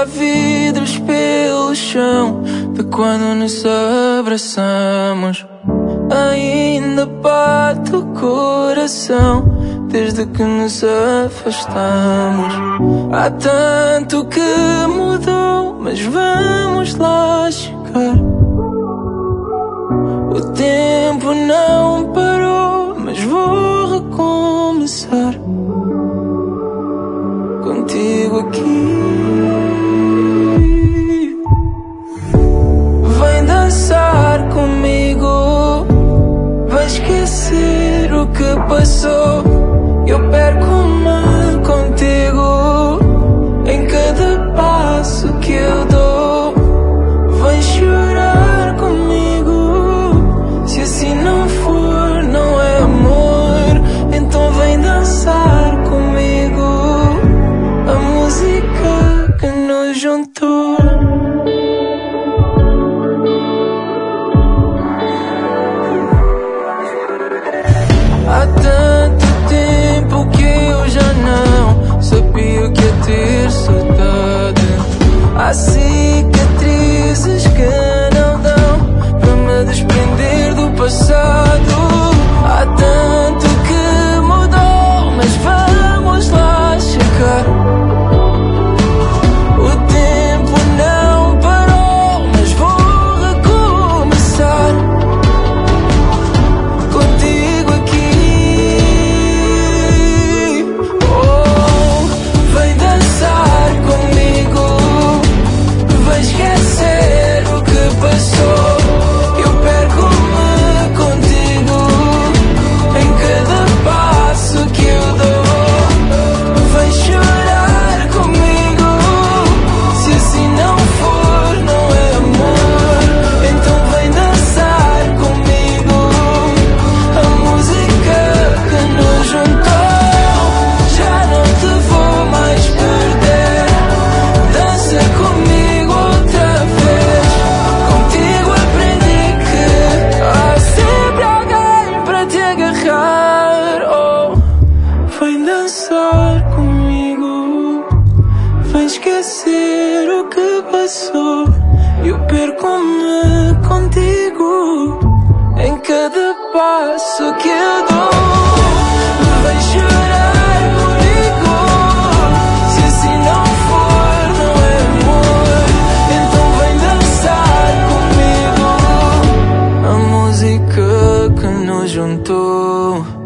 há vidros pelo chão de quando nos abraçamos. Ainda bate o coração desde que nos afastamos. Há tanto que mudou, mas vamos lá chegar. O tempo não parou, mas vou recomeçar contigo aqui. Vem dançar comigo, vai esquecer o que passou. Eu perco-me contigo em cada passo que eu dou. Vem chorar comigo, se assim não for, não é amor. Então vem dançar comigo a música que nos juntou. Há tanto tempo que eu já não sabia o que é ter saudade. Há cicatrizes que não dão para me desprender do passado. Há tanto que mudou, mas vamos lá chegar. O tempo não parou, mas vou recomeçar contigo aqui. Oh, vem dançar comigo, vai esquecer o que passou. Eu perco-me contigo em cada passo que eu dou. Vem chorar comigo, se assim não for, não é amor. Então vem dançar comigo a música que nos juntou. Já não te vou mais perder, dança comigo outra vez. Contigo aprendi que há sempre alguém para te agarrar. Oh, vem dançar comigo, vem esquecer o que passou. Eu perco-me contigo em cada passo que eu dou. Vem chorar comigo, se assim não for, não é amor. Então vem dançar comigo a música que nos juntou.